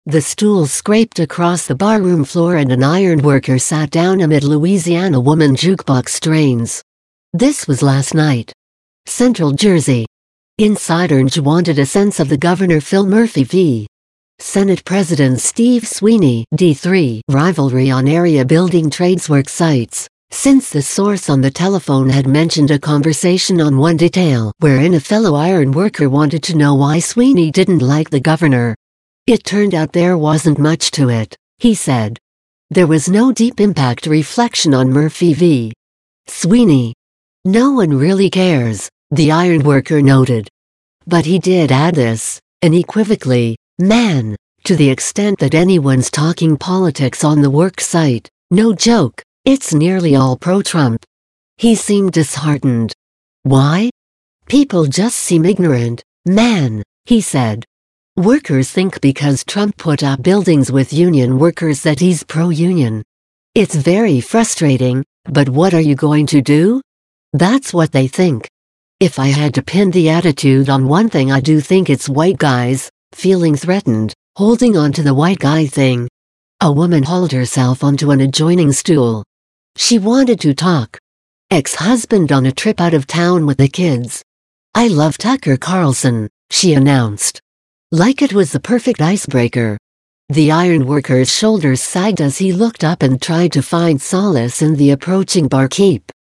The stool scraped across the barroom floor and an ironworker sat down amid Louisiana woman jukebox strains. This was last night. Central Jersey. Insider wanted a sense of the Governor Phil Murphy v. Senate President Steve Sweeney D3 rivalry on area building trades work sites, since the source on the telephone had mentioned a conversation on one detail wherein a fellow iron worker wanted to know why Sweeney didn't like the governor. It turned out there wasn't much to it, he said. There was no deep impact reflection on Murphy v. Sweeney. No one really cares, the ironworker noted. But he did add this, unequivocally, man, to the extent that anyone's talking politics on the work site, no joke, it's nearly all pro-Trump. He seemed disheartened. Why? People just seem ignorant, man, he said. Workers think because Trump put up buildings with union workers that he's pro-union. It's very frustrating, but what are you going to do? That's what they think. If I had to pin the attitude on one thing, I do think it's white guys, feeling threatened, holding on to the white guy thing. A woman hauled herself onto an adjoining stool. She wanted to talk. Ex-husband on a trip out of town with the kids. I love Tucker Carlson, she announced. Like it was the perfect icebreaker. The ironworker's shoulders sagged as he looked up and tried to find solace in the approaching barkeep.